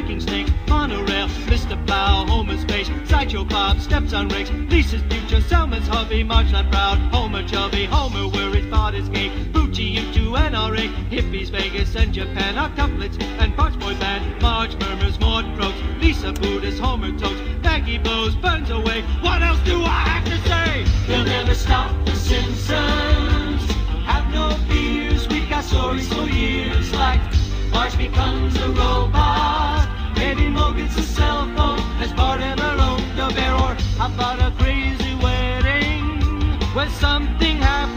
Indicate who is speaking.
Speaker 1: Viking snake, monorail, Mr. Plow, Homer's face, Sideshow Bob, steps on rakes, Lisa's future, Selma's hubby, Marge not proud, Homer chubby, Homer where his thought is gay, Poochie, U2, NRA, hippies, Vegas and Japan, octuplets and Parts Boy band, Marge murmurs, Maud croaks, Lisa Buddhist, Homer totes, Maggie blows, burns away, what else do I have to say?
Speaker 2: They'll never stop the Simpsons. Have no fears, we've got stories for years. Like Marge becomes a robot, maybe Mo gets a cell phone as part of her own. The bear, or how about a crazy wedding where something happens?